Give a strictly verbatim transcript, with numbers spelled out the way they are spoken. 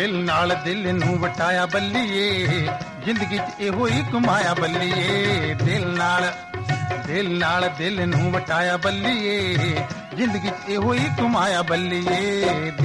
ਦਿਲ ਨਾਲ ਦਿਲ ਨੂੰ ਵਟਾਇਆ ਬੱਲੀਏ, ਜ਼ਿੰਦਗੀ 'ਚ ਇਹੋ ਹੀ ਕਮਾਇਆ ਬੱਲੀਏ। ਦਿਲ ਨਾਲ ਦਿਲ ਨਾਲ ਦਿਲ ਨੂੰ ਵਟਾਇਆ ਬੱਲੀਏ, ਜ਼ਿੰਦਗੀ 'ਚ ਇਹੋ ਹੀ ਕਮਾਇਆ ਬੱਲੀਏ।